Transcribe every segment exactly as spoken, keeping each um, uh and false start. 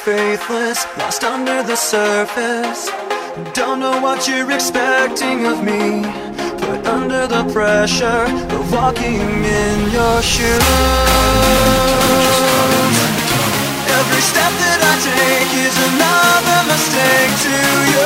faithless, lost under the surface. Don't know what you're expecting of me, put under the pressure of walking in your shoes. Every step that I take is another mistake to you.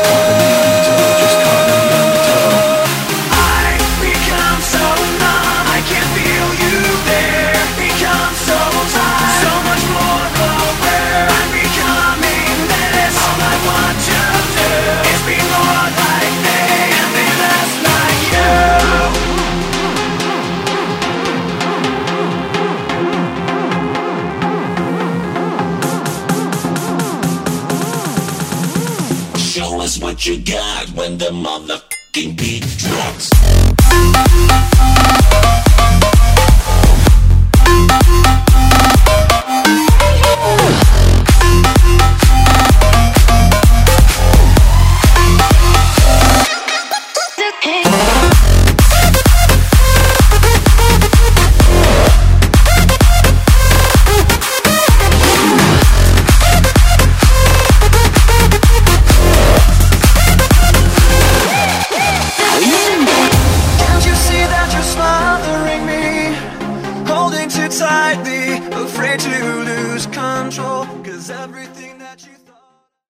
I become so numb, I can't feel you there. Become so tired, so much more aware. I'm becoming this. All I want to do is be more like me and be less like you. Show us what you got when the motherfucking beat drops.